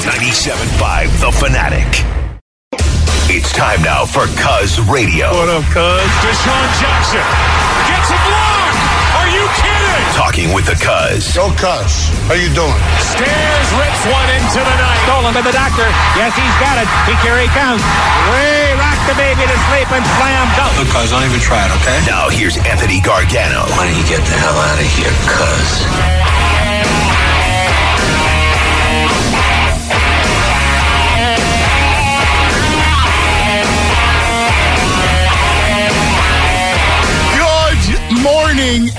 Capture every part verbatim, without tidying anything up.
ninety-seven point five The Fanatic. It's time now for Cuz Radio. What up, Cuz? Deshaun Jackson gets a block. Are you kidding? Talking with the Cuz. Go Cuz. How you doing? Stairs rips one into the night. Stolen by the doctor. Yes, he's got it. He, here he comes. Way rock the baby to sleep and slam dunk. Look, Cuz, don't even try it, okay? Now here's Anthony Gargano. Why don't you get the hell out of here, Cuz? Morning,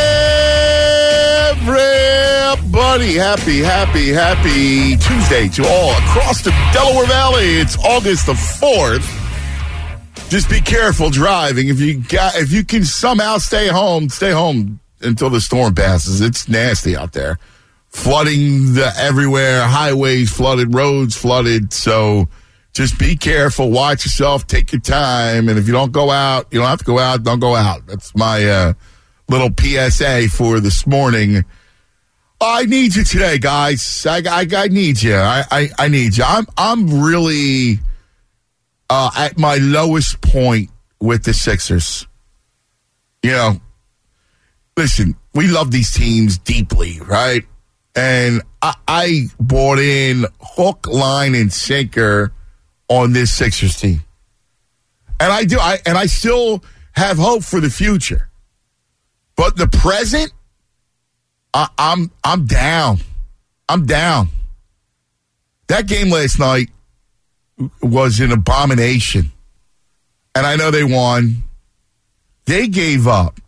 everybody. Happy, happy, happy Tuesday to all across the Delaware Valley. It's August the fourth. Just be careful driving. If you got, if you can somehow stay home, stay home until the storm passes. It's nasty out there. Flooding the everywhere, highways flooded, roads flooded. So just be careful, watch yourself, take your time, and if you don't go out, you don't have to go out, don't go out. That's my uh, little P S A for this morning. I need you today, guys. I, I, I need you. I, I, I need you. I'm I'm really uh, at my lowest point with the Sixers. You know, listen, we love these teams deeply, right? And I, I bought in hook, line, and sinker on this Sixers team. And I do, I and I still have hope for the future. But the present, I, I'm I'm down. I'm down. That game last night was an abomination. And I know they won. They gave up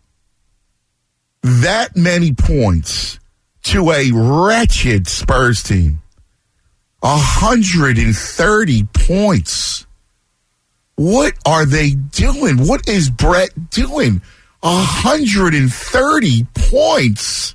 that many points to a wretched Spurs team. one hundred thirty points. What are they doing? What is Brett doing? one hundred thirty points.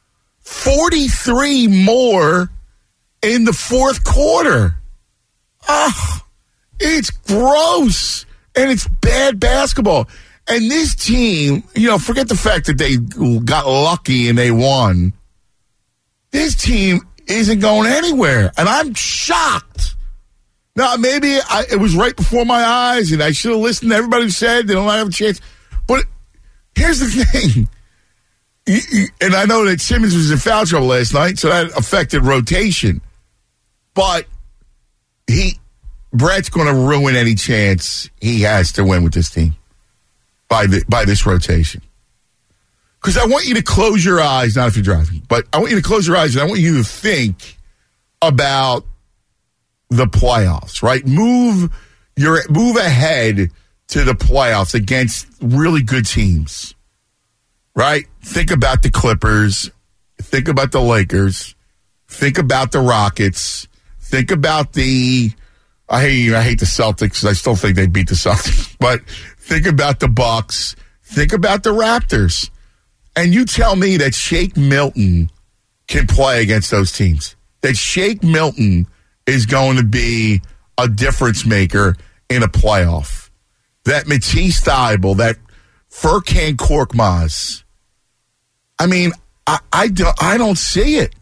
forty-three more in the fourth quarter. Ah, it's gross. And it's bad basketball. And this team, you know, forget the fact that they got lucky and they won. This team isn't going anywhere, and I'm shocked. Now, maybe I, it was right before my eyes, and I should have listened to everybody who said they don't have a chance. But here's the thing, you, you, and I know that Simmons was in foul trouble last night, so that affected rotation. But he, Brett's going to ruin any chance he has to win with this team by the by this rotation. Because I want you to close your eyes, not if you're driving, but I want you to close your eyes and I want you to think about the playoffs, right? Move your move ahead to the playoffs against really good teams, right? Think about the Clippers. Think about the Lakers. Think about the Rockets. Think about the, I hate, I hate the Celtics. I still think they beat the Celtics. But think about the Bucks. Think about the Raptors. And you tell me that Shake Milton can play against those teams. That Shake Milton is going to be a difference maker in a playoff. That Matisse Thybulle, that Furkan Korkmaz. I mean, I, I, don't, I don't see it.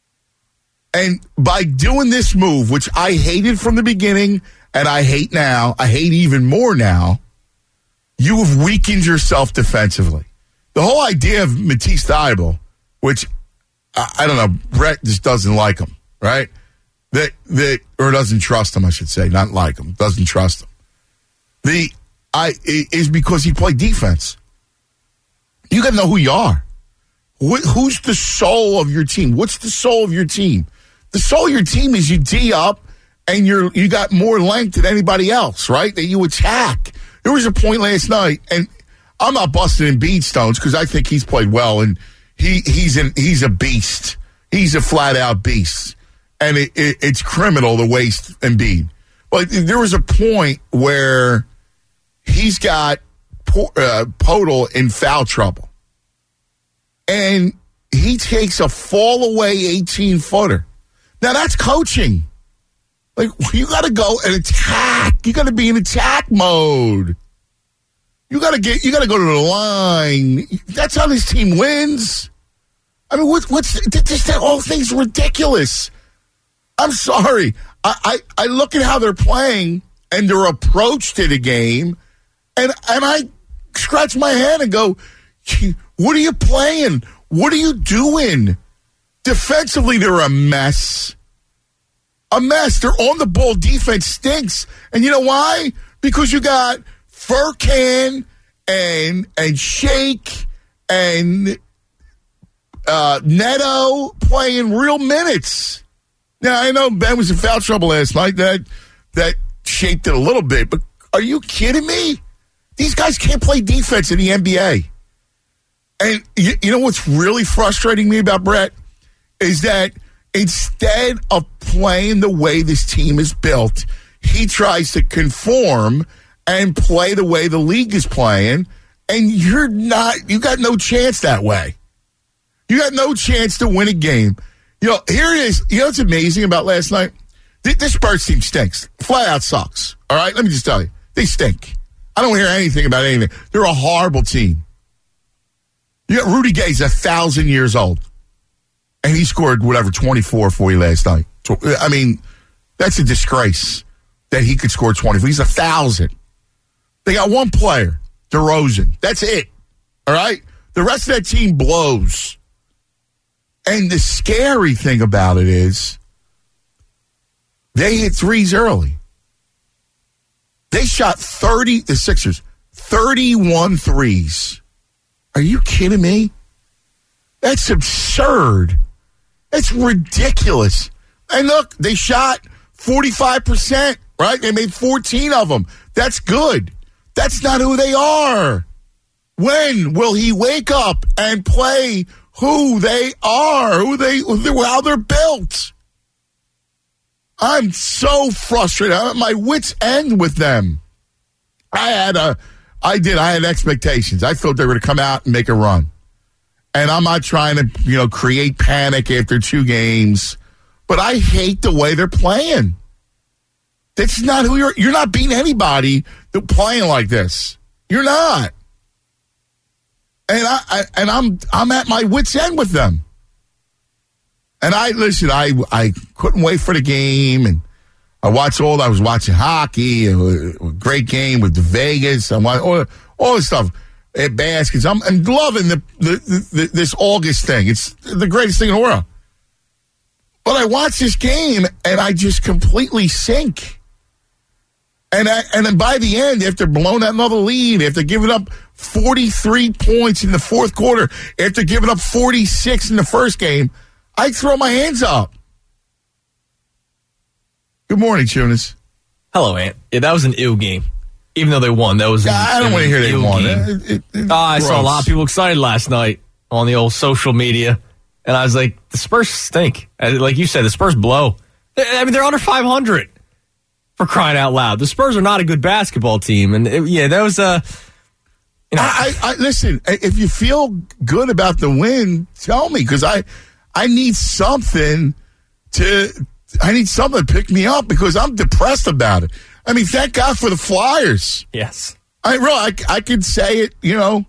And by doing this move, which I hated from the beginning, and I hate now, I hate even more now, you have weakened yourself defensively. The whole idea of Matisse Thybulle, which I, I don't know, Brett just doesn't like him, right? That that or doesn't trust him, I should say, not like him, doesn't trust him. The I is because he played defense. You got to know who you are. Wh- who's the soul of your team? What's the soul of your team? The soul of your team is you D up and you're you got more length than anybody else, right? That you attack. There was a point last night, and I'm not busting in Embiid stones because I think he's played well, and he he's an he's a beast. He's a flat out beast, and it, it, it's criminal to waste Embiid. But there was a point where he's got uh, Podol in foul trouble, and he takes a fall away eighteen footer. Now that's coaching. Like, you got to go and attack. You got to be in attack mode. You got to get. You got to go to the line. That's how this team wins. I mean, what, what's this? That whole thing's ridiculous. I'm sorry. I, I, I look at how they're playing and their approach to the game, and and I scratch my head and go, what are you playing? What are you doing? Defensively, they're a mess. A mess. They're on the ball. Defense stinks. And you know why? Because you got Furkan and and Shake and uh, Neto playing real minutes. Now, I know Ben was in foul trouble last night. That that shaped it a little bit. But are you kidding me? These guys can't play defense in the N B A. And you, you know what's really frustrating me about Brett? Is that instead of playing the way this team is built, he tries to conform and play the way the league is playing, and you're not, you got no chance that way. You got no chance to win a game. You know, here it is. You know what's amazing about last night? This Spurs team stinks. Flat out sucks. All right? Let me just tell you. They stink. I don't hear anything about anything. They're a horrible team. You got Rudy Gay's a thousand years old. And he scored, whatever, twenty-four for you last night. I mean, that's a disgrace that he could score twenty-four. He's a thousand. They got one player, DeRozan. That's it. All right? The rest of that team blows. And the scary thing about it is they hit threes early. They shot thirty, the Sixers, thirty-one threes. Are you kidding me? That's absurd. That's ridiculous. And look, they shot forty-five percent, right? They made fourteen of them. That's good. That's not who they are. When will he wake up and play who they are, who they, how they're built? I'm so frustrated. I'm at my wit's end with them. I had a, I did, I had expectations. I thought they were going to come out and make a run. And I'm not trying to, you know, create panic after two games, but I hate the way they're playing. That's not who you're, you're not beating anybody that playing like this. You're not. And I, I and I'm I'm at my wit's end with them. And I listen, I I couldn't wait for the game, and I watched all. I was watching hockey, a, a great game with the Vegas. I want all all this stuff at baskets. I'm, I'm loving the, the, the this August thing. It's the greatest thing in the world. But I watch this game, and I just completely sink. And I, and then by the end, after blowing that another lead, after giving up forty-three points in the fourth quarter, after giving up forty-six in the first game, I throw my hands up. Good morning, Tunis. Hello, Ant. Yeah, that was an ill game. Even though they won, that was an, yeah, I don't want to hear they won. It, it, it, oh, I saw a lot of people excited last night on the old social media, and I was like, the Spurs stink. Like you said, the Spurs blow. I mean, they're under five hundred. For crying out loud. The Spurs are not a good basketball team. And, it, yeah, that was, uh, you know. I, I, I, listen, if you feel good about the win, tell me, because I, I need something to, I need something to pick me up, because I'm depressed about it. I mean, thank God for the Flyers. Yes. I really, I, I could say it, you know,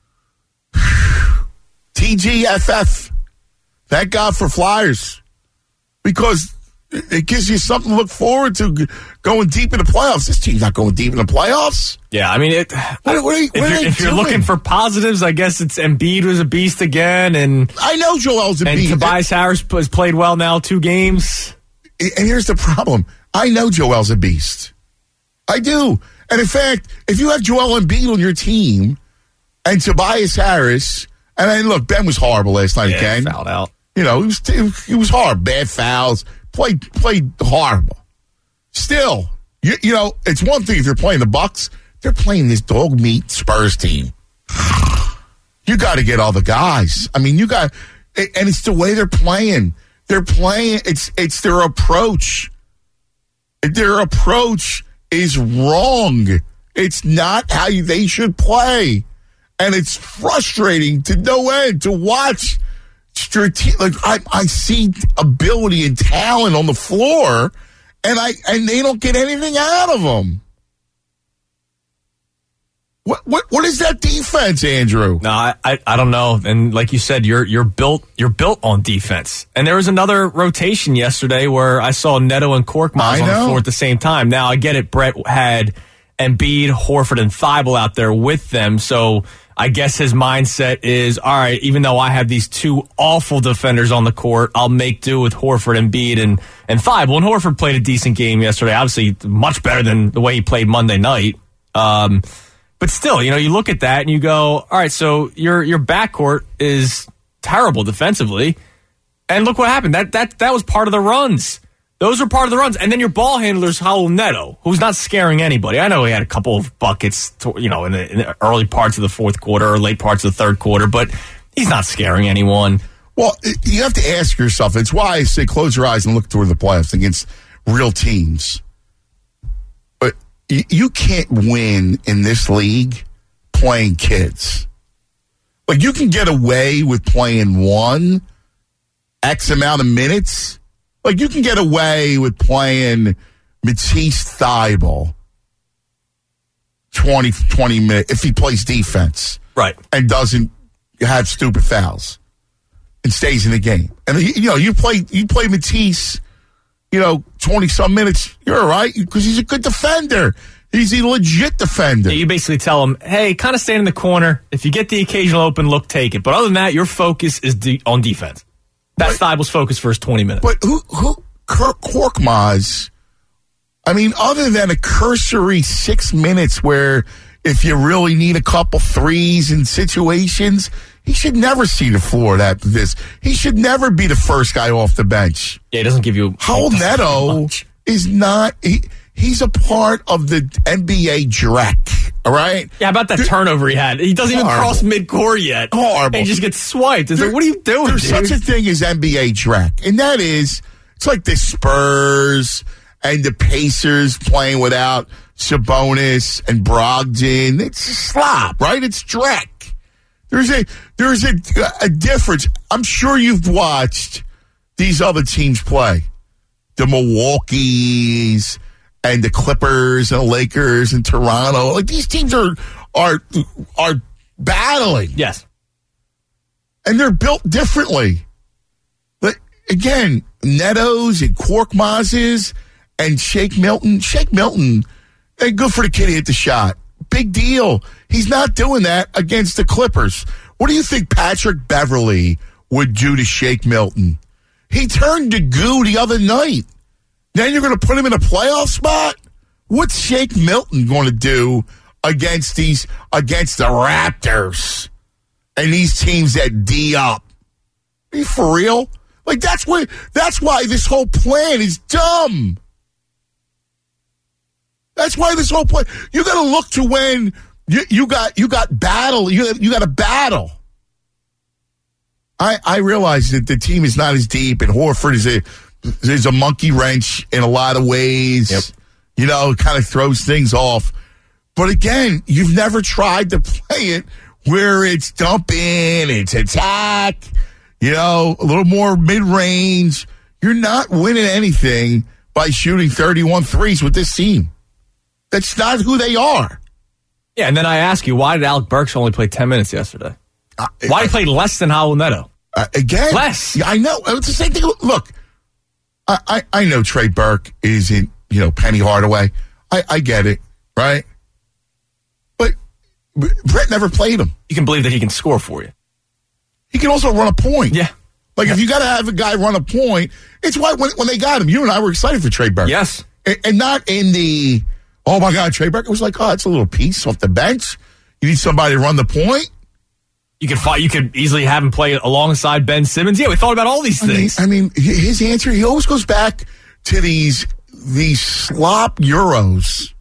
T G F F. Thank God for Flyers. Because it gives you something to look forward to going deep in the playoffs. This team's not going deep in the playoffs. Yeah, I mean, it. What, what are you, if, what you're, are if you're looking for positives, I guess it's Embiid was a beast again, and I know Joel's a and beast. And Tobias Harris has played well now, two games. And here's the problem: I know Joel's a beast. I do, and in fact, if you have Joel Embiid on your team and Tobias Harris, and I, look, Ben was horrible last night. Yeah, again, fouled out. You know, he was he was horrible, bad fouls. Played played horrible. Still, you, you know, it's one thing if you're playing the Bucks. They're playing this dog meat Spurs team. You got to get all the guys. I mean, you got, and it's the way they're playing. They're playing. It's it's their approach. Their approach is wrong. It's not how you, they should play, and it's frustrating to no end to watch. Strate- like I, I see ability and talent on the floor, and I and they don't get anything out of them. What what what is that defense, Andrew? No, I, I I don't know. And like you said, you're you're built you're built on defense. And there was another rotation yesterday where I saw Neto and Korkmaz on the floor at the same time. Now I get it. Brett had Embiid, Horford, and Thibault out there with them. So I guess his mindset is, all right, even though I have these two awful defenders on the court, I'll make do with Horford, Embiid, and and Thibault. And Horford played a decent game yesterday. Obviously, much better than the way he played Monday night. Um. But still, you know, you look at that and you go, all right, so your your backcourt is terrible defensively. And look what happened. That that that was part of the runs. Those are part of the runs. And then your ball handler's Raul Neto, who's not scaring anybody. I know he had a couple of buckets, to, you know, in the, in the early parts of the fourth quarter or late parts of the third quarter, but he's not scaring anyone. Well, you have to ask yourself. It's why I say close your eyes and look toward the playoffs against real teams. You can't win in this league playing kids. Like, you can get away with playing one X amount of minutes. Like, you can get away with playing Matisse Thybulle twenty, twenty minutes if he plays defense. Right. And doesn't have stupid fouls and stays in the game. And, you know, you play, you play Matisse, you know, twenty-some minutes, you're all right, because he's a good defender. He's a legit defender. Yeah, you basically tell him, hey, kind of stand in the corner. If you get the occasional open look, take it. But other than that, your focus is de- on defense. That's Thibaule's focus for his twenty minutes. But who, who, Kirk Korkmaz, I mean, other than a cursory six minutes where if you really need a couple threes in situations, he should never see the floor after this. He should never be the first guy off the bench. Yeah, he doesn't give you... Raul Neto is not... He, he's a part of the N B A Drek, all right? Yeah, how about that turnover he had? He doesn't Horrible. even cross midcourt yet. Horrible. And he just gets swiped. It's there, like, what are you doing, There's dude? such a thing as N B A Drek, and that is, it's like the Spurs and the Pacers playing without Sabonis and Brogdon. It's a slop, right? It's Drek. There's a there's a, a difference. I'm sure you've watched these other teams play. The Milwaukee's and the Clippers and the Lakers and Toronto. Like, these teams are are are battling. Yes. And they're built differently. But again, Neto's and Korkmaz's and Shake Milton. Shake Milton, hey, good for the kid to hit the shot. Big deal. He's not doing that against the Clippers. What do you think Patrick Beverley would do to Shake Milton? He turned to goo the other night. Then you're going to put him in a playoff spot? What's Shake Milton going to do against these against the Raptors and these teams that D up? Are you for real? Like, that's why that's why this whole plan is dumb. That's why this whole plan. You got to look to when you, you got you got battle. You you got a battle. I I realize that the team is not as deep, and Horford is a is a monkey wrench in a lot of ways. Yep. You know, kind of throws things off. But again, you've never tried to play it where it's dump in, it's attack. You know, a little more mid range. You're not winning anything by shooting thirty-one threes with this team. That's not who they are. Yeah, and then I ask you, why did Alec Burks only play ten minutes yesterday? Uh, why did he play less than Raul Neto? Uh, again? Less. Yeah, I know. It's the same thing. Look, I, I, I know Trey Burke isn't, you know, Penny Hardaway. I, I get it, right? But Brett never played him. You can believe that he can score for you. He can also run a point. Yeah. Like, yeah. if you got to have a guy run a point, it's why when, when they got him, you and I were excited for Trey Burke. Yes. And, and not in the... Oh, my God, Trey Burke. It was like, oh, it's a little piece off the bench. You need somebody to run the point. You could fight, you could easily have him play alongside Ben Simmons. Yeah, we thought about all these things. I mean, I mean, his answer, he always goes back to these these slop Euros.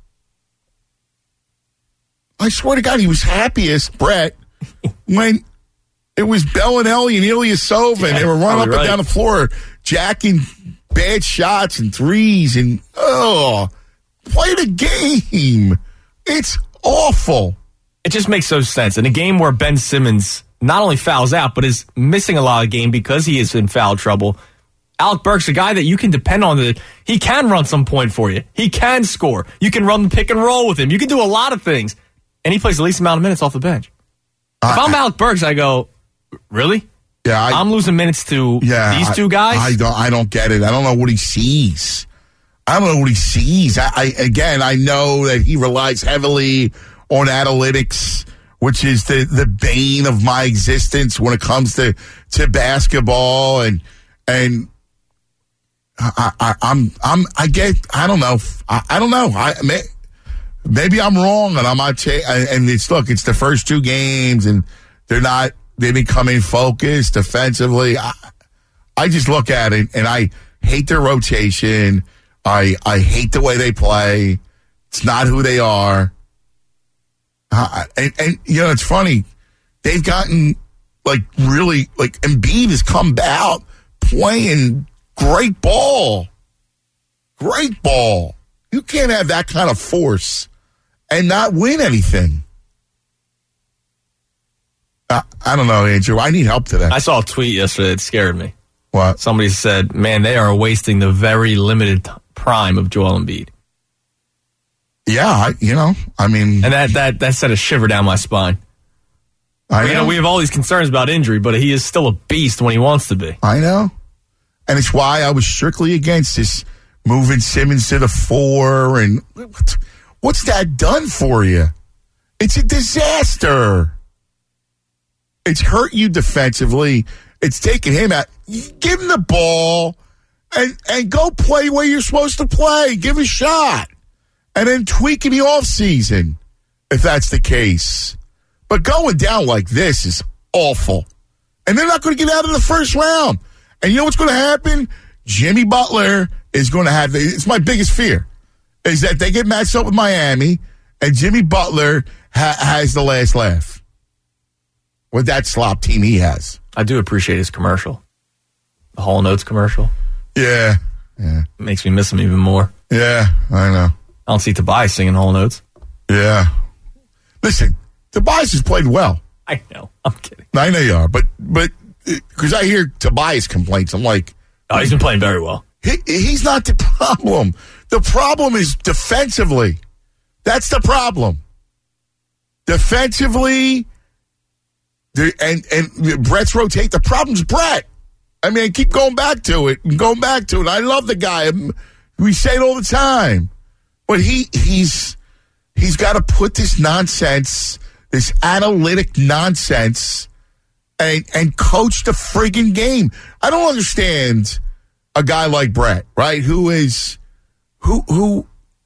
I swear to God, he was happiest, Brett, when it was Bellinelli and Ilyasova, yeah, and they were running up right. and down the floor, jacking bad shots and threes, and, oh... Play the game. It's awful. It just makes no sense. In a game where Ben Simmons not only fouls out, but is missing a lot of the game because he is in foul trouble, Alec Burks, a guy that you can depend on, that he can run some point for you. He can score. You can run the pick and roll with him. You can do a lot of things. and he plays the least amount of minutes off the bench. Uh, if I'm Alec Burks, I go, really? Yeah, I, I'm losing minutes to yeah, these two guys? I, I don't. I don't get it. I don't know what he sees. I don't know what he sees. I, I again, I know that he relies heavily on analytics, which is the, the bane of my existence when it comes to, to basketball, and and I, I, I'm I'm I get I don't know I, I don't know I may, maybe I'm wrong, and I'm not cha- and it's look it's the first two games, and they're not they becoming focused defensively. I, I just look at it and I hate their rotation. I I hate the way they play. It's not who they are. Uh, and, and, you know, it's funny. They've gotten, like, really, like, Embiid has come out playing great ball. Great ball. You can't have that kind of force and not win anything. Uh, I don't know, Andrew. I need help today. I saw a tweet yesterday that scared me. What? Somebody said, man, they are wasting the very limited t- prime of Joel Embiid. Yeah, I, you know, I mean... And that, that, that sent a shiver down my spine. I know. You know, we have all these concerns about injury, but he is still a beast when he wants to be. I know. And it's why I was strictly against this moving Simmons to the four. And what's that done for you? It's a disaster. It's hurt you defensively. It's taken him out. Give him the ball and, and go play where you're supposed to play. Give a shot. And then tweak in the offseason, if that's the case. But going down like this is awful. And they're not going to get out of the first round. And you know what's going to happen? Jimmy Butler is going to have, it's my biggest fear, is that they get matched up with Miami, and Jimmy Butler ha- has the last laugh with that slop team he has. I do appreciate his commercial. The Hall Notes commercial. Yeah. Yeah. It makes me miss him even more. Yeah, I know. I don't see Tobias singing Hall Notes. Yeah. Listen, Tobias has played well. I know. I'm kidding. I know you are, but but because I hear Tobias complaints, I'm like, oh, he's been playing very well. He, he's not the problem. The problem is defensively. That's the problem. Defensively, the, and and Brett's rotate. The problem's Brett. I mean, I keep going back to it and going back to it. I love the guy. We say it all the time. But he he's he's got to put this nonsense, this analytic nonsense, and and coach the friggin' game. I don't understand a guy like Brett, right? Who is who who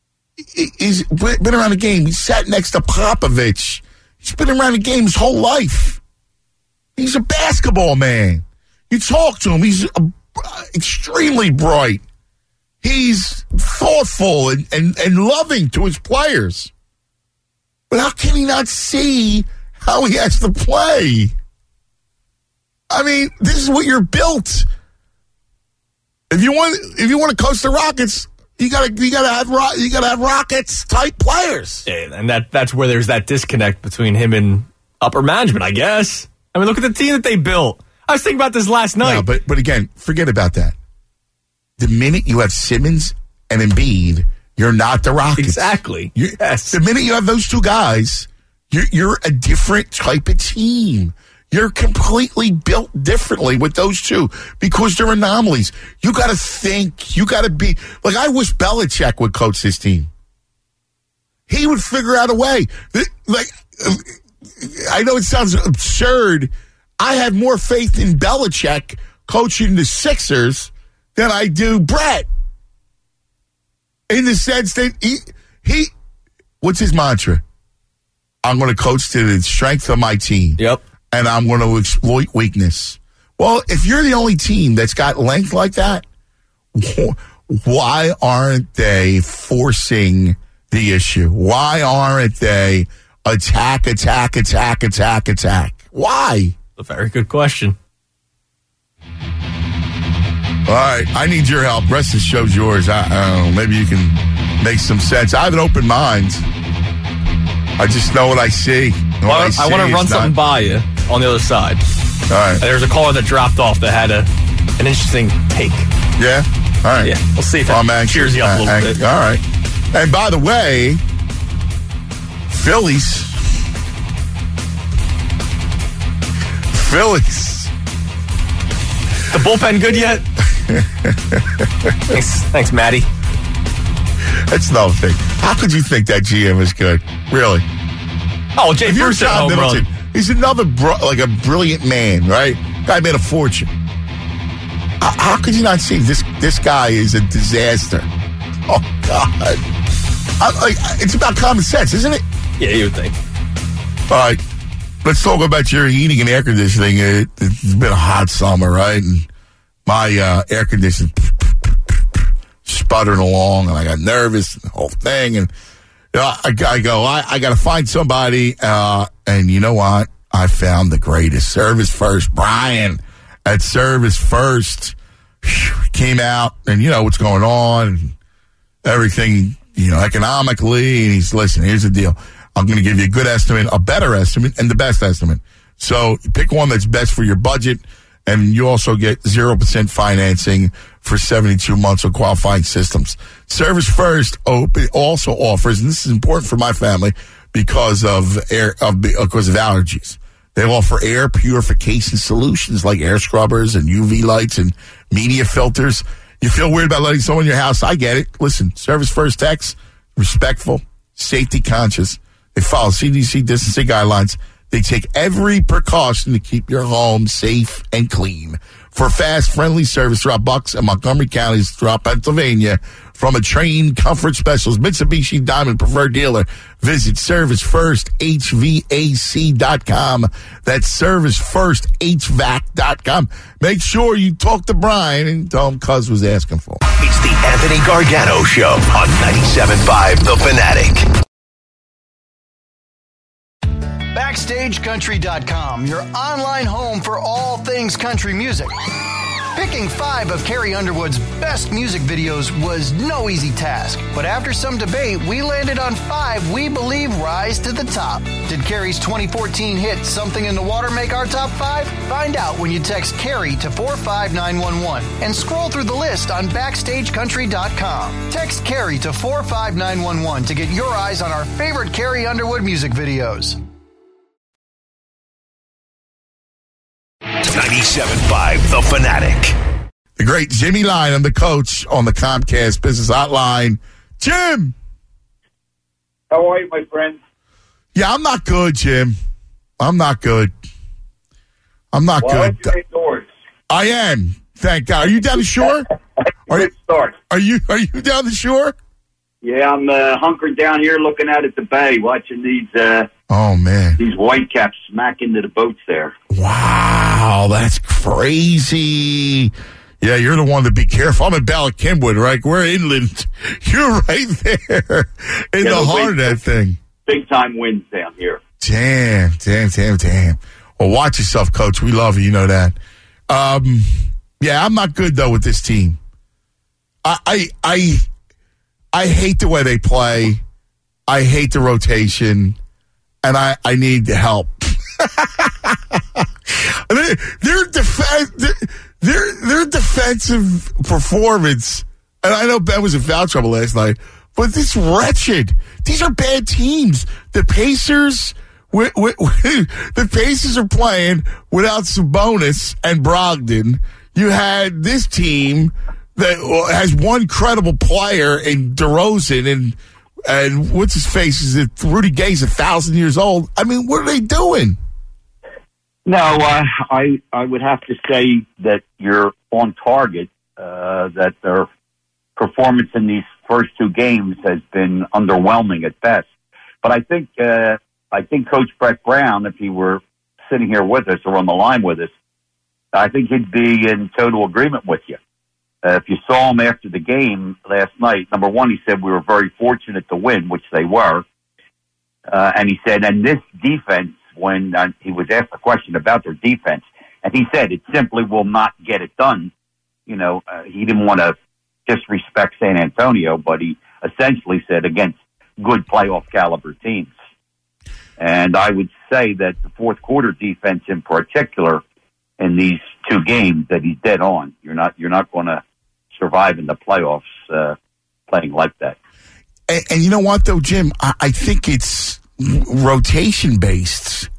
is been around the game. He sat next to Popovich. He's been around the game his whole life. He's a basketball man. You talk to him. He's uh, extremely bright. He's thoughtful and, and, and loving to his players. But how can he not see how he has to play? I mean, this is what you're built. If you want, if you want to coach the Rockets, you gotta, you gotta have, you gotta have Rockets type players. Yeah, and that that's where there's that disconnect between him and upper management, I guess. I mean, look at the team that they built. I was thinking about this last night. No, but but again, forget about that. The minute you have Simmons and Embiid, you're not the Rockets. Exactly. You're, yes. The minute you have those two guys, you're, you're a different type of team. You're completely built differently with those two because they're anomalies. You got to think. You got to be like I wish Belichick would coach this team. He would figure out a way. Like I know it sounds absurd. I have more faith in Belichick coaching the Sixers than I do Brett. In the sense that he, he what's his mantra? I'm going to coach to the strength of my team. Yep. And I'm going to exploit weakness. Well, if you're the only team that's got length like that, why aren't they forcing the issue? Why aren't they attack, attack, attack, attack, attack? Why? A very good question. All right, I need your help. The rest of the show's yours. I, I don't know. Maybe you can make some sense. I have an open mind. I just know what I see. Well, I, I, I want to run not... something by you on the other side. All right. There's a caller that dropped off that had a an interesting take. Yeah? All right. Yeah, we'll see if I'm that anxious. cheers you up a little uh, bit. All right. And by the way, Phillies Phillies. The bullpen good yet? thanks, thanks, Matty. That's another thing. How could you think that G M is good? Really? Oh, Jay If you're Bruce at John home Middleton, run. he's another bro- like a brilliant man, right? Guy made a fortune. How, how could you not see this? This guy is a disaster. Oh God! I, like it's about common sense, isn't it? Yeah, you would think. All right, let's talk about your heating and air conditioning. It, it's been a hot summer, right? And my uh, air conditioning sputtering along, and I got nervous, and the whole thing. And you know, I, I go, I, I got to find somebody. Uh, and you know what? I found the greatest. Service First, Brian at Service First whew, came out, and you know what's going on, and everything, you know, economically. And he's, listen, here's the deal. I'm going to give you a good estimate, a better estimate, and the best estimate. So pick one that's best for your budget, and you also get zero percent financing for seventy-two months of qualifying systems. Service First also offers, and this is important for my family because of air, of, because of allergies. They offer air purification solutions like air scrubbers and U V lights and media filters. You feel weird about letting someone in your house? I get it. Listen, Service First techs, respectful, safety conscious. They follow C D C distancing guidelines. They take every precaution to keep your home safe and clean. For fast, friendly service throughout Bucks and Montgomery counties throughout Pennsylvania, from a trained comfort specialist, Mitsubishi Diamond Preferred Dealer, visit Service First H V A C dot com. That's Service First H V A C dot com. Make sure you talk to Brian and tell him Cuz was asking for. It's the Anthony Gargano Show on ninety-seven point five The Fanatic. Backstage Country dot com, your online home for all things country music. Picking five of Carrie Underwood's best music videos was no easy task, but after some debate, we landed on five we believe rise to the top. Did Carrie's twenty fourteen hit Something in the Water make our top five? Find out when you text Carrie to four five nine one one and scroll through the list on Backstage Country dot com. Text Carrie to four five nine one one to get your eyes on our favorite Carrie Underwood music videos. ninety-seven point five The Fanatic. The great Jimmy Lyon, I'm the coach on the Comcast Business Hotline. Jim! How are you, my friend? Yeah, I'm not good, Jim. I'm not good. I'm not well, good. I indoors. I am. Thank God. Are you down the shore? Are you, start. Are you Are you down the shore? Yeah, I'm uh, hunkered down here looking out at the bay, watching these uh, oh man these whitecaps smack into the boats there. Wow, that's crazy. Yeah, you're the one to be careful. I'm in Bala Cynwyd, right? We're inland. You're right there in yeah, the heart of that big, thing. Big time winds down here. Damn, damn, damn, damn. Well, watch yourself, Coach. We love you. You know that. Um, yeah, I'm not good though with this team. I, I, I, I hate the way they play. I hate the rotation, and I, I need help. their their, def- their their defensive performance, and I know Ben was in foul trouble last night, but this wretched. These are bad teams. The Pacers, we, we, we, the Pacers are playing without Sabonis and Brogdon. You had this team that has one credible player in DeRozan, and and what's his face is it? Rudy Gay's a thousand years old. I mean, what are they doing? No, uh, I I would have to say that you're on target. Uh, that their performance in these first two games has been underwhelming at best. But I think uh, I think Coach Brett Brown, if he were sitting here with us or on the line with us, I think he'd be in total agreement with you. Uh, if you saw him after the game last night, number one, he said we were very fortunate to win, which they were. Uh, and he said, and this defense, when uh, he was asked a question about their defense, and he said it simply will not get it done. You know, uh, he didn't want to disrespect San Antonio, but he essentially said against good playoff caliber teams. And I would say that the fourth quarter defense in particular in these two games that he's dead on. You're not, you're not going to survive in the playoffs uh, playing like that. And, and you know what, though, Jim? I, I think it's rotation based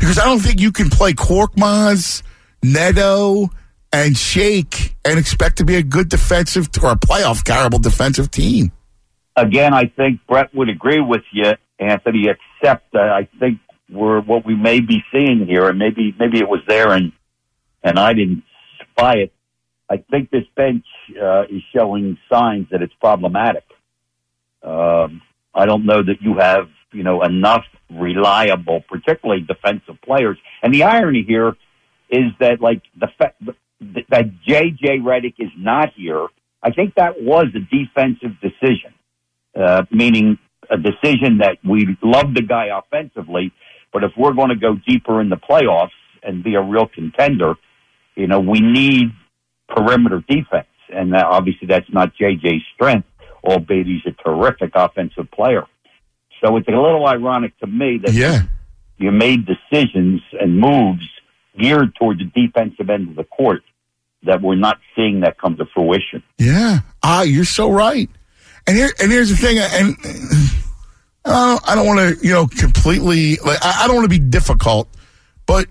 because I don't think you can play Korkmaz, Neto, and Shake and expect to be a good defensive or a playoff terrible defensive team. Again, I think Brett would agree with you, Anthony, except that I think we're what we may be seeing here, and maybe maybe it was there and and I didn't spy it. I think this bench uh, is showing signs that it's problematic. Um, I don't know that you have, you know, enough reliable, particularly defensive players. And the irony here is that, like, the fact that J J Redick is not here, I think that was a defensive decision, uh, meaning a decision that we love the guy offensively, but if we're going to go deeper in the playoffs and be a real contender, you know, we need perimeter defense. And uh, obviously that's not J J's strength, albeit he's a terrific offensive player. So it's a little ironic to me that yeah. you made decisions and moves geared toward the defensive end of the court that we're not seeing that come to fruition. Yeah. Ah, you're so right. And here, and here's the thing, and I don't, I don't want to, you know, completely, like, I, I don't want to be difficult, but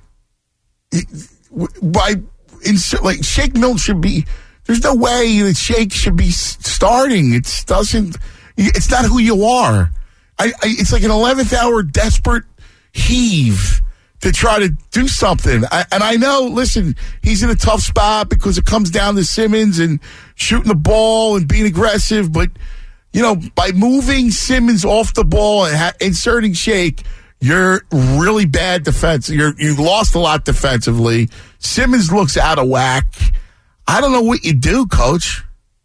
by, in, like, Shake Milton should be, there's no way that Shake should be starting. It doesn't, it's not who you are. I, I, it's like an eleventh hour desperate heave to try to do something. I, and I know, listen, he's in a tough spot because it comes down to Simmons and shooting the ball and being aggressive. But, you know, by moving Simmons off the ball and ha- inserting Shake, you're really bad defense. You're, you lost a lot defensively. Simmons looks out of whack. I don't know what you do, Coach.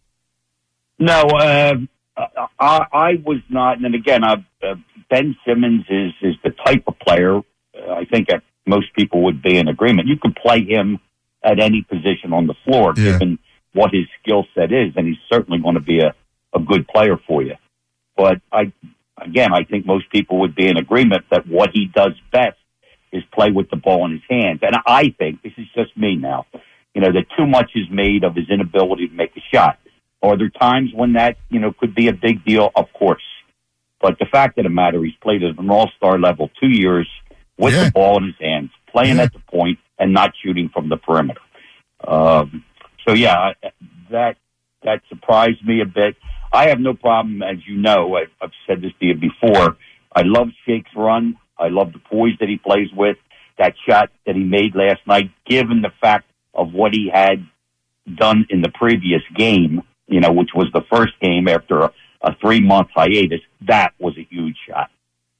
No, uh, I, I was not. And again, uh, uh, Ben Simmons is, is the type of player uh, I think that most people would be in agreement. You could play him at any position on the floor, yeah. given what his skill set is, and he's certainly going to be a, a good player for you. But I, again, I think most people would be in agreement that what he does best is play with the ball in his hands. And I think, this is just me now, you know, that too much is made of his inability to make a shot. Are there times when that, you know, could be a big deal? Of course. But the fact of the matter, he's played at an all-star level two years with yeah. the ball in his hands, playing yeah. at the point and not shooting from the perimeter. Um, so, yeah, that that surprised me a bit. I have no problem, as you know, I've, I've said this to you before. I love Shake's run. I love the poise that he plays with. That shot that he made last night, given the fact of what he had done in the previous game, you know, which was the first game after a, a three-month hiatus, that was a huge shot.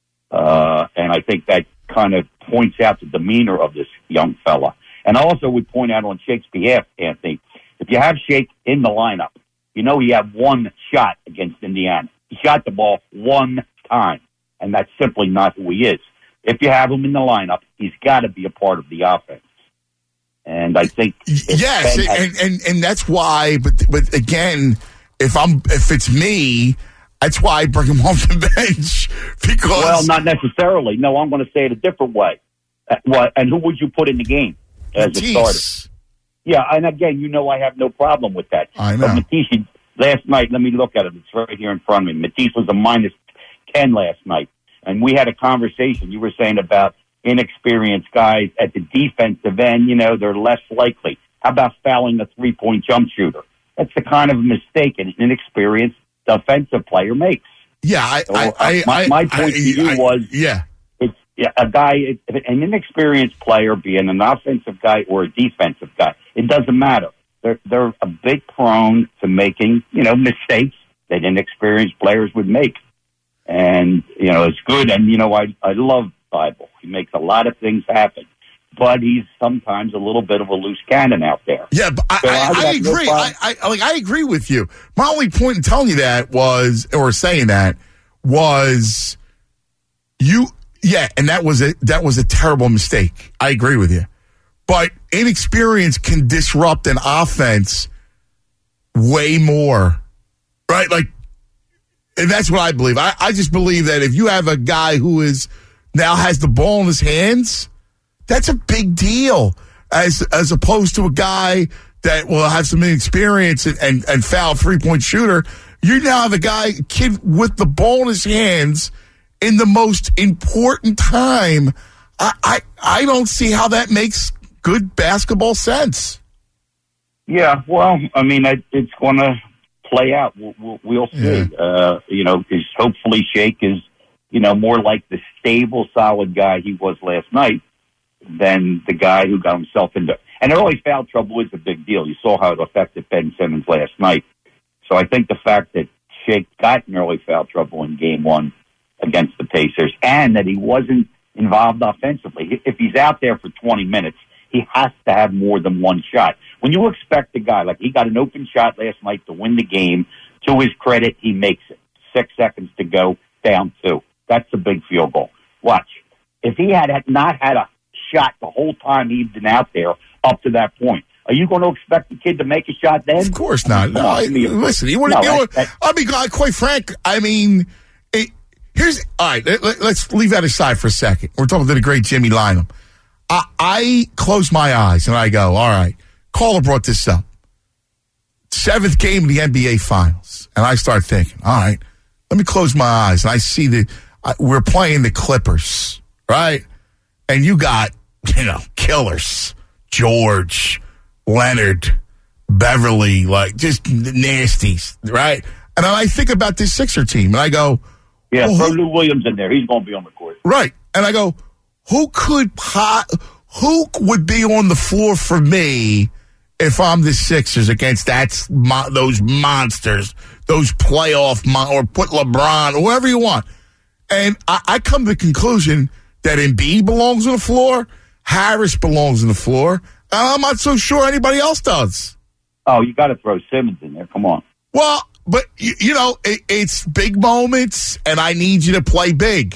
Uh, and I think that kind of points out the demeanor of this young fella. And I also would point out on Shake's behalf, Anthony, if you have Shake in the lineup, you know he had one shot against Indiana. He shot the ball one time, and that's simply not who he is. If you have him in the lineup, he's got to be a part of the offense. And I think yes, and, has, and and that's why. But but again, if I'm if it's me, that's why I bring him off the bench because well, not necessarily. No, I'm going to say it a different way. Uh, what and who would you put in the game as Matisse. a starter? Yeah, and again, you know, I have no problem with that. I know. But Matisse, last night, let me look at it. It's right here in front of me. Matisse was a minus ten last night, and we had a conversation. You were saying about inexperienced guys at the defensive end, you know, they're less likely. How about fouling a three-point jump shooter? That's the kind of mistake an inexperienced defensive player makes. Yeah, I, so, I, I, my, my point I, to you I, was, yeah, it's a guy, an inexperienced player, being an offensive guy or a defensive guy, it doesn't matter. They're they're a bit prone to making, you know, mistakes that inexperienced players would make. And, you know, it's good. And, you know, I, I love Bible. He makes a lot of things happen. But he's sometimes a little bit of a loose cannon out there. Yeah, but I, so I, I, I agree. No I, I like I agree with you. My only point in telling you that was, or saying that, was you. Yeah, and that was a that was a terrible mistake. I agree with you. But inexperience can disrupt an offense way more, right? Like, and that's what I believe. I, I just believe that if you have a guy who is now has the ball in his hands, that's a big deal as as opposed to a guy that will have some experience and, and, and foul three-point shooter. You now have a guy, a kid with the ball in his hands in the most important time I, I, I don't see how that makes good basketball sense. Yeah, well, I mean, it, it's going to play out. We'll, we'll, we'll see. Yeah. Uh, you know, because hopefully Shake is, you know, more like the stable, solid guy he was last night than the guy who got himself into. And early foul trouble is a big deal. You saw how it affected Ben Simmons last night. So I think the fact that Shake got in early foul trouble in game one against the Pacers and that he wasn't involved offensively. If he's out there for twenty minutes, he has to have more than one shot. When you expect a guy, like he got an open shot last night to win the game, to his credit, he makes it. Six seconds to go, down two. That's a big field goal. Watch. If he had not had a shot the whole time he'd been out there up to that point, are you going to expect the kid to make a shot then? Of course not. No, I, listen, he wouldn't. No, you know, I mean, quite frank, I mean, it, here's all right. Let, let, let's leave that aside for a second. We're talking to the great Jimmy Lynam. I, I close my eyes and I go, all right. Caller brought this up. Seventh game of the N B A Finals, and I start thinking, all right, let me close my eyes, and I see that uh, we're playing the Clippers, right? And you got, you know, killers, George, Leonard, Beverly, like just nasties, right? And then I think about this Sixer team, and I go, yeah, well, throw Lou Williams in there. He's going to be on the court, right? And I go, who could pot, who would be on the floor for me if I'm the Sixers against that those monsters, those playoff mon- or put LeBron, or whoever you want? And I, I come to the conclusion that Embiid belongs on the floor, Harris belongs on the floor, and I'm not so sure anybody else does. Oh, you got to throw Simmons in there. Come on. Well, but, you, you know, it, it's big moments, and I need you to play big.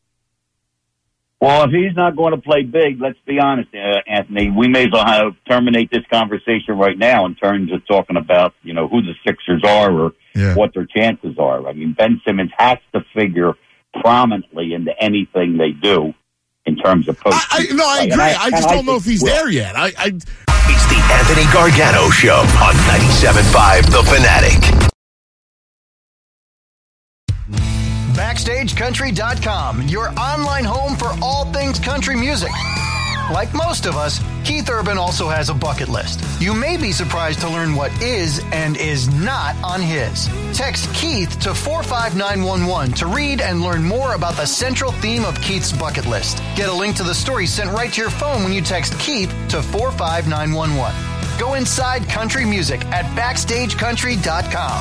Well, if he's not going to play big, let's be honest, uh, Anthony, we may as well have, terminate this conversation right now in terms of talking about, you know, who the Sixers are or yeah. what their chances are. I mean, Ben Simmons has to figure prominently into anything they do in terms of post. I, I, no, I agree. I, I just don't I know if he's there yet. I, I... It's the Anthony Gargano Show on ninety-seven point five The Fanatic. Backstage Country dot com, your online home for all things country music. Like most of us, Keith Urban also has a bucket list. You may be surprised to learn what is and is not on his. Text Keith to four five nine one one to read and learn more about the central theme of Keith's bucket list. Get a link to the story sent right to your phone when you text Keith to four five nine one one. Go inside country music at Backstage Country dot com.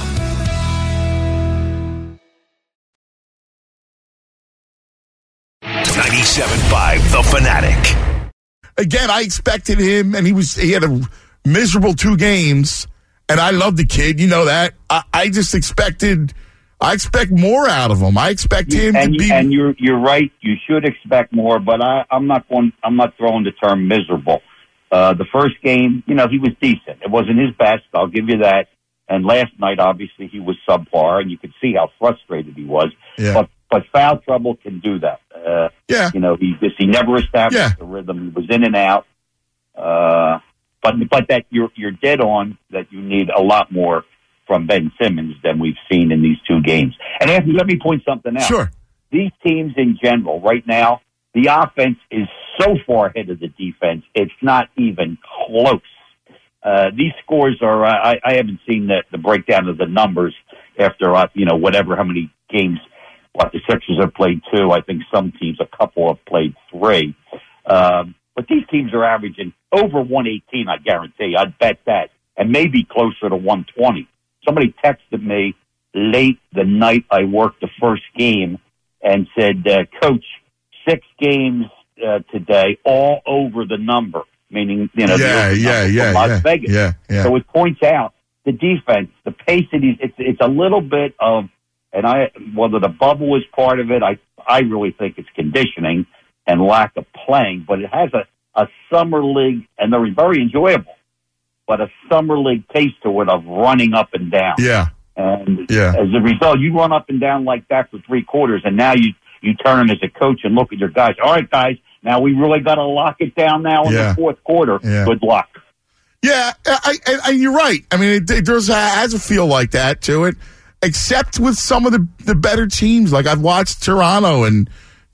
ninety-seven point five The Fanatic. Again, I expected him, and he was he had a miserable two games, and I love the kid. You know that. I, I just expected, I expect more out of him. I expect him and, to be. And you're you're right. You should expect more, but I, I'm not going. I'm not throwing the term miserable. Uh, the first game, you know, he was decent. It wasn't his best. I'll give you that. And last night, obviously, he was subpar, and you could see how frustrated he was. Yeah. But but foul trouble can do that. Uh, yeah. You know, he just he never established yeah. the rhythm. He was in and out. Uh, but but that you're you're dead on that you need a lot more from Ben Simmons than we've seen in these two games. And Anthony, let me point something out. Sure. These teams in general, right now, the offense is so far ahead of the defense, it's not even close. Uh, these scores are, uh, I, I haven't seen the, the breakdown of the numbers after, uh, you know, whatever, how many games, what the Sixers have played two. I think some teams, a couple have played three. Um, but these teams are averaging over one eighteen, I guarantee. I'd bet that. And maybe closer to one twenty. Somebody texted me late the night I worked the first game and said, uh, Coach, six games uh, today, all over the number. Meaning, you know, yeah, the yeah, yeah, Las yeah, Vegas. yeah, yeah. So it points out the defense, the pace of these. It's it's a little bit of, and I whether the bubble is part of it, I I really think it's conditioning and lack of playing. But it has a a summer league, and they're very enjoyable, but a summer league pace to it of running up and down. Yeah, and yeah. as a result, you run up and down like that for three quarters, and now you you turn as a coach and look at your guys. All right, guys. Now we really got to lock it down now in yeah. the fourth quarter. Yeah. Good luck. Yeah, I, I, I, you're right. I mean, it, it does has a feel like that to it, except with some of the, the better teams. Like I've watched Toronto, and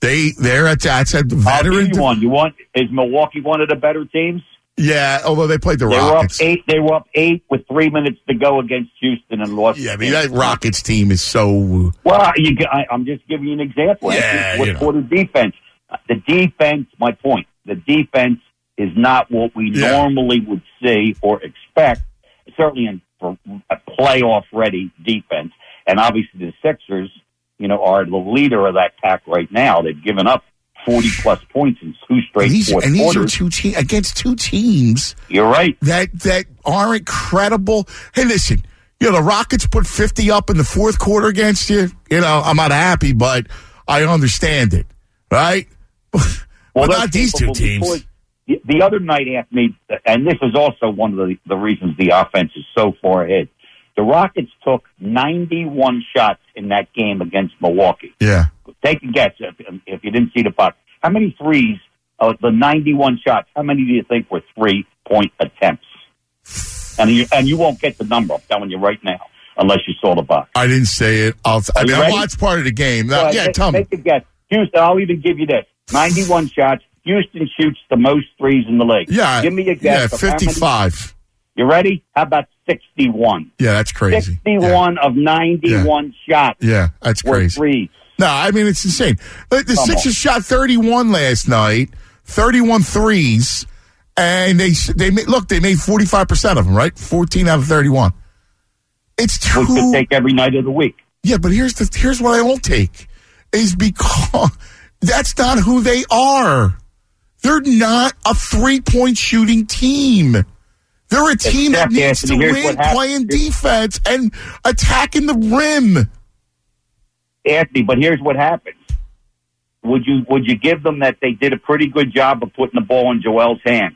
They they're at that's a veteran. I'll give you one. You want is Milwaukee one of the better teams? Yeah, although they played the they Rockets. Were up eight, they were up eight with three minutes to go against Houston and lost. Yeah, I mean, that Rockets team is so... Well, you, I, I'm just giving you an example. Yeah, What you know. quarter defense? The defense, my point, the defense is not what we Yeah. normally would see or expect, certainly in for a playoff-ready defense. And obviously the Sixers, you know, are the leader of that pack right now. They've given up forty-plus points in two straight And these, fourth and these are quarters. two te- against two teams You're right. that that aren't credible. Hey, listen, you know, the Rockets put fifty up in the fourth quarter against you. You know, I'm not happy, but I understand it, right? Well, but they're not these two capable teams. because The, the other night, Anthony, and this is also one of the, the reasons the offense is so far ahead. The Rockets took ninety-one shots in that game against Milwaukee. Yeah. Take a guess if, if you didn't see the puck. How many threes of the ninety-one shots, how many do you think were three-point attempts? And you, and you won't get the number, I'm telling you right now, unless you saw the box. I didn't say it. I'll, I Are mean, you I ready? watched part of the game. Now, Go ahead, yeah, take, tell me. Take a guess. Houston, I'll even give you this. ninety-one shots. Houston shoots the most threes in the league. Yeah. Give me a guess. Yeah, of how many- fifty-five. You ready? How about sixty-one? Yeah, that's crazy. sixty-one of ninety-one shots Yeah, that's were crazy. threes. No, I mean, it's insane. The, the Come Sixers shot thirty-one last night, thirty-one threes, and they they made, look, they made forty-five percent of them, right? fourteen out of thirty-one. It's too... We could take every night of the week. Yeah, but here's the here's what I won't take, is because that's not who they are. They're not a three-point shooting team. They're a team that Except, needs Anthony, to here's win what happens. playing defense and attacking the rim. Anthony, but here's what happens. Would you would you give them that they did a pretty good job of putting the ball in Joel's hands?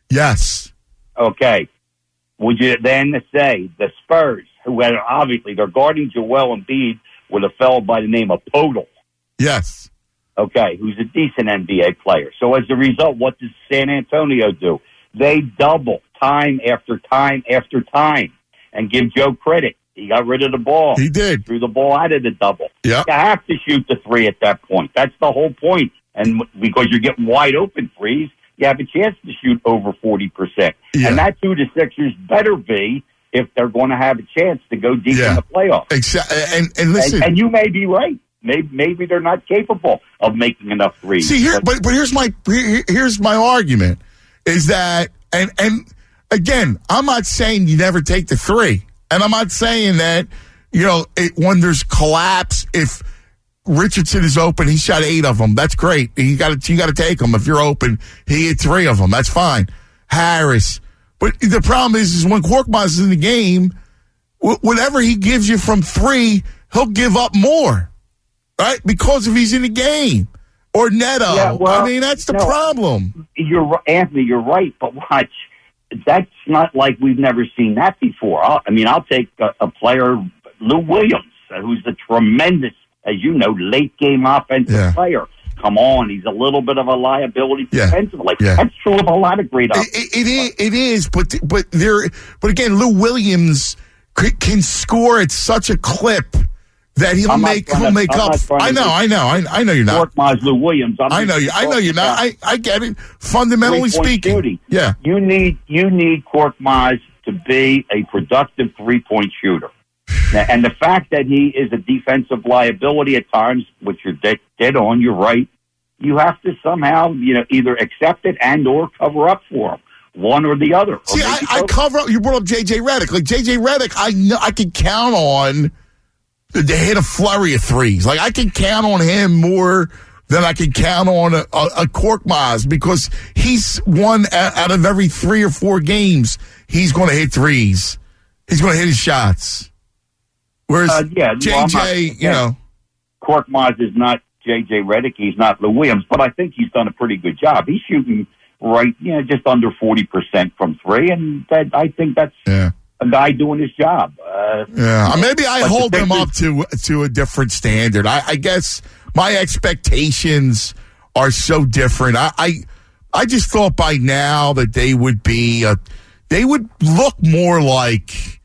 Yes. Okay. Would you then say the Spurs, who had obviously they're guarding Joel Embiid with a fellow by the name of Podol, Yes. okay, who's a decent N B A player. So as a result, what does San Antonio do? They double time after time after time. And give Joe credit. He got rid of the ball. He did. Threw the ball out of the double. Yep. You have to shoot the three at that point. That's the whole point. And because you're getting wide open threes, you have a chance to shoot over forty percent. Yeah. And that's who the Sixers better be if they're going to have a chance to go deep Yeah. in the playoffs. Exactly. And, and listen. And, and you may be right. Maybe, maybe they're not capable of making enough threes. See here, but but here's my here- here's my argument is that and and again, I'm not saying you never take the three, and I'm not saying that you know it, when there's collapse. If Richardson is open, he shot eight of them. That's great. You got to you got to take them. If you're open, he hit three of them. That's fine. Harris, but the problem is is when Korkmaz is in the game, wh- whatever he gives you from three, he'll give up more. Right? Because if he's in the game. Or Neto. Yeah, well, I mean, that's the no. problem. You're ri- Anthony. You're right, but watch. That's not like we've never seen that before. I'll, I mean, I'll take a, a player, Lou Williams, uh, who's a tremendous, as you know, late game offensive Yeah. player. Come on, he's a little bit of a liability Yeah. defensively. Yeah. That's true of a lot of great It, offensive it, it, is, it is, but but there. But again, Lou Williams c- can score at such a clip that he'll I'm not make trying he'll to- make I'm up. not trying to I know, do- I know, I, I know you're not. Korkmaz, Lou Williams. I'm I know just you. I know you're not. talking I, I get it. Fundamentally three-point speaking, shooting. yeah. You need you need Korkmaz to be a productive three-point shooter. Now, and the fact that he is a defensive liability at times, which you're dead, dead on, you're right, you have to somehow, you know, either accept it and or cover up for him. One or the other. Or See, I, maybe I both. cover up. You brought up J J Redick. Like J J Redick, I know I can count on to hit a flurry of threes. Like I can count on him more than I can count on a, a, a Korkmaz because he's one out out of every three or four games. He's going to hit threes. He's going to hit his shots. Whereas Uh, yeah, J J, well, I'm not- you yeah. know, Korkmaz is not J J Redick. He's not Lou Williams, but I think he's done a pretty good job. He's shooting right, you know, just under forty percent from three, and that, I think that's yeah. a guy doing his job. Uh, Yeah, maybe I but the hold them up Sixers- to to a different standard. I, I guess my expectations are so different. I, I I just thought by now that they would be uh, they would look more like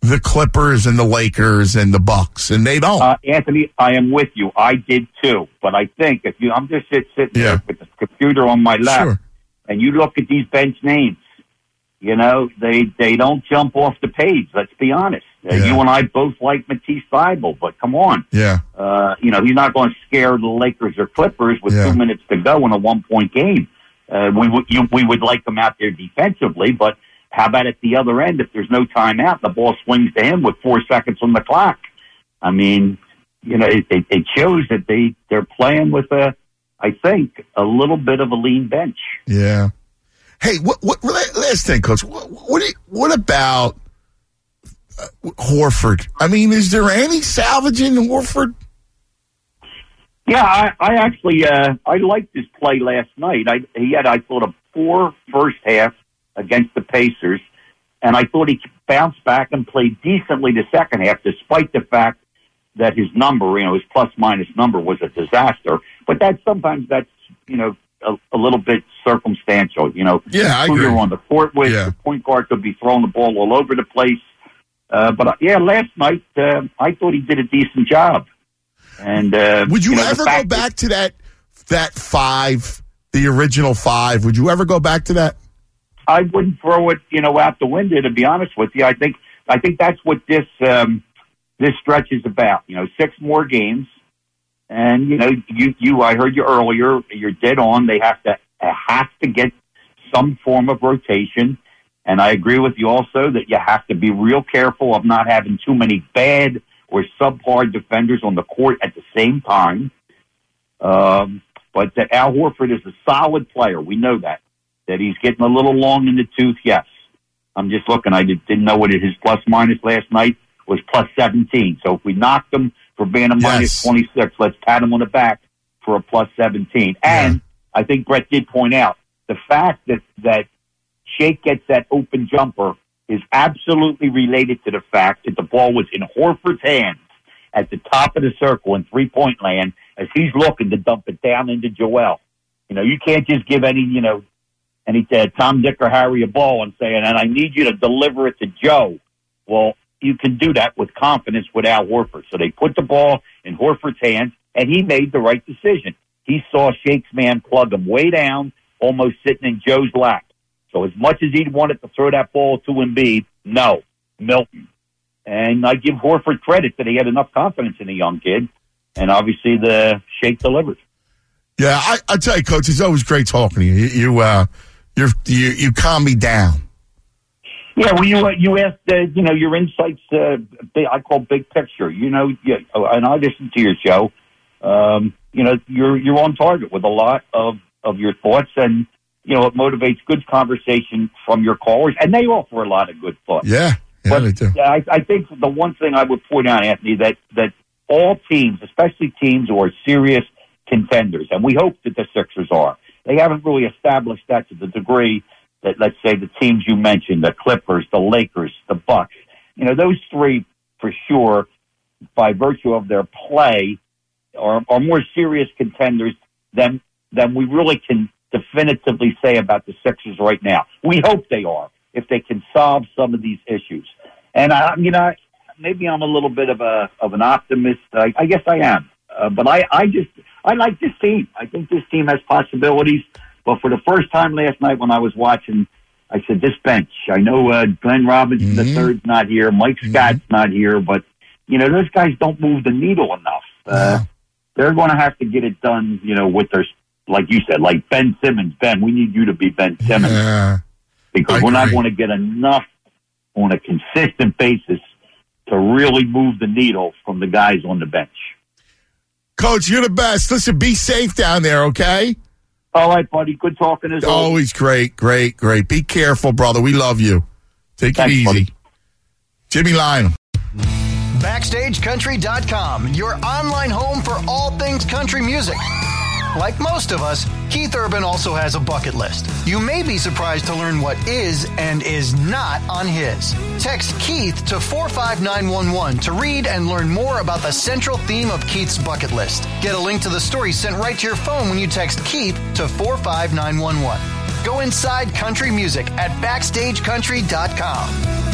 the Clippers and the Lakers and the Bucks, and they don't. Uh, Anthony, I am with you. I did too. But I think if you, I'm just sit, sitting Yeah. there with the computer on my lap, Sure. and you look at these bench names, you know, they they don't jump off the page. Let's be honest. Uh, Yeah. You and I both like Matisse Thybulle, but come on. Yeah. Uh, you know, he's not going to scare the Lakers or Clippers with Yeah. two minutes to go in a one-point game. Uh, we would you, we would like them out there defensively, but how about at the other end? If there's no timeout, the ball swings to him with four seconds on the clock. I mean, you know, it, it, it shows that they they're playing with a, I think, a little bit of a lean bench. Yeah. Hey, what? What? Last thing, Coach. What? What, do you- what about uh, Horford? I mean, is there any salvaging Horford? Yeah, I, I actually uh, I liked his play last night. I, he had, I thought, a poor first half against the Pacers, and I thought he bounced back and played decently the second half, despite the fact that his number, you know, his plus minus number was a disaster. But that sometimes that's, you know, a, a little bit circumstantial. You know, Yeah, I who agree. you're on the court with, Yeah. the point guard could be throwing the ball all over the place. Uh, but uh, yeah, last night uh, I thought he did a decent job. And uh, Would you, know, the ever go fact that- back to that that five, the original five? Would you ever go back to that? I wouldn't throw it, you know, out the window. To be honest with you, I think I think that's what this um, this stretch is about. You know, six more games, and you know, you you I heard you earlier. You're dead on. They have to have to get some form of rotation, and I agree with you also that you have to be real careful of not having too many bad or subpar defenders on the court at the same time. Um, but that Al Horford is a solid player. We know that. That he's getting a little long in the tooth, yes. I'm just looking. I did, didn't know what his plus minus last night was plus seventeen. So if we knocked him for being a minus Yes. twenty-six, let's pat him on the back for a plus seventeen. And I think Brett did point out the fact that, that Shake gets that open jumper is absolutely related to the fact that the ball was in Horford's hands at the top of the circle in three-point land as he's looking to dump it down into Joel. You know, you can't just give any, you know, any uh, Tom, Dick, or Harry a ball and say, and I need you to deliver it to Joe. Well, you can do that with confidence with Al Horford. So they put the ball in Horford's hands, and he made the right decision. He saw Shake's man plug him way down, almost sitting in Joe's lap. So as much as he wanted to throw that ball to Embiid, no, Milton. And I give Horford credit that he had enough confidence in the young kid, and obviously the Shake delivered. Yeah, I, I tell you, Coach, it's always great talking to you. You you uh, you're, you you calm me down. Yeah, well, you uh, you asked, uh, you know, your insights. Uh, big, I call big picture. You know, yeah, and I listen to your show. Um, you know, you're you're on target with a lot of, of your thoughts, and you know, it motivates good conversation from your callers, and they offer a lot of good thoughts. Yeah, yeah, but they do. I, I think the one thing I would point out, Anthony, that that all teams, especially teams who are serious contenders, and we hope that the Sixers are, they haven't really established that to the degree that, let's say, the teams you mentioned, the Clippers, the Lakers, the Bucks, you know, those three for sure, by virtue of their play, are, are more serious contenders than than we really can definitively say about the Sixers right now. We hope they are, if they can solve some of these issues. And I, you know, maybe I'm a little bit of a of an optimist. I, I guess I am, uh, but I, I just I like this team. I think this team has possibilities. But for the first time last night when I was watching, I said, this bench. I know uh, Glenn Robinson Mm-hmm. the third's not here, Mike Scott's Mm-hmm. not here, but you know those guys don't move the needle enough. Uh, No. They're going to have to get it done. You know, with their, like you said, like Ben Simmons. Ben, we need you to be Ben Simmons. Yeah. Because I we're not agree. going to get enough on a consistent basis to really move the needle from the guys on the bench. Coach, you're the best. Listen, be safe down there, okay? All right, buddy. Good talking as always. Always great, great, great. Be careful, brother. We love you. Take Thanks, it easy. buddy. Jimmy Lionel. Backstage Country dot com, your online home for all things country music. Like most of us, Keith Urban also has a bucket list. You may be surprised to learn what is and is not on his. Text Keith to four five nine one one to read and learn more about the central theme of Keith's bucket list. Get a link to the story sent right to your phone when you text Keith to four five nine one one. Go inside country music at Backstage Country dot com.